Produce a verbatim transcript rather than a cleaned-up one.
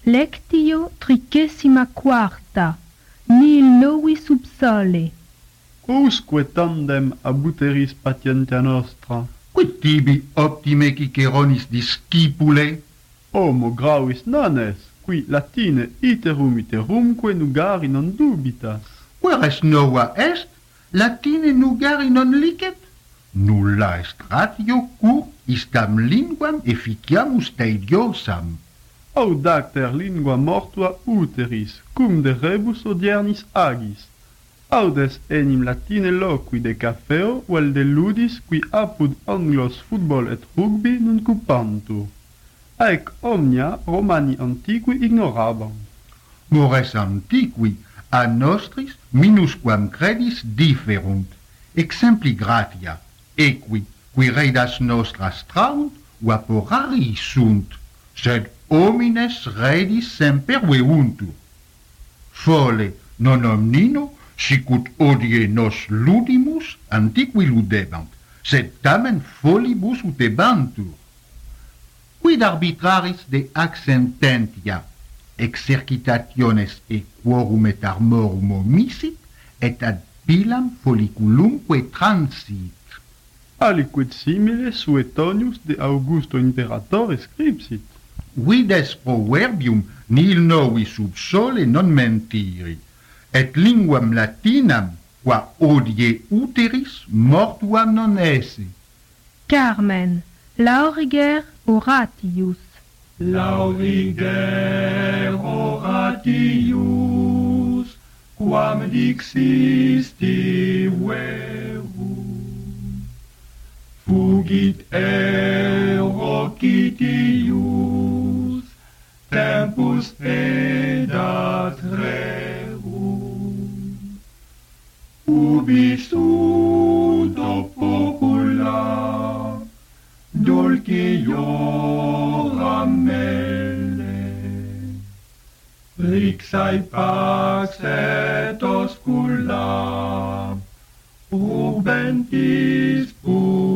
Lectio tricesima quarta, nil novi subsole. Usque tandem abuteris patientia nostra? Quid tibi optime ciceronis discipule? Homo gravis nanes, qui latine iterum iterumque nugari non dubitas. Queres nova est, latine nugari non licet? Nulla est ratio cur istam linguam efficiamus tediosam. Audacter lingua mortua uteris, cum de rebus odiernis agis. Audes enim latine loqui de cafeo, vel de ludis qui apud anglos football et rugby nun cupantur. Aec omnia Romani antiqui ignorabant. Mores antiqui a nostris minusquam credis differunt. Exempli gratia, equi, qui redas nostras traunt, vaporari sunt, sed homines redis semper veuntur. Fole non omnino, sicut odie nos ludimus antiqui ludebant, sed tamen folibus utebantur. Quid arbitraris de accententia, exercitationes e quorum et armorum omissit, et ad pilam folliculumque transit. Aliquid simile Suetonius de Augusto Imperatore scripsit. Vides proverbium nil novi sub sole non mentiri, et linguam latinam, qua odie uteris, mortuam non esse. Carmen, lauriger Horatius. Lauriger Horatius, quam dixisti verum, fugit Eurocitius, tempus edat rerum, ubi sudo popula, dulciora mele, rixae pax et oscula, urbentis pur.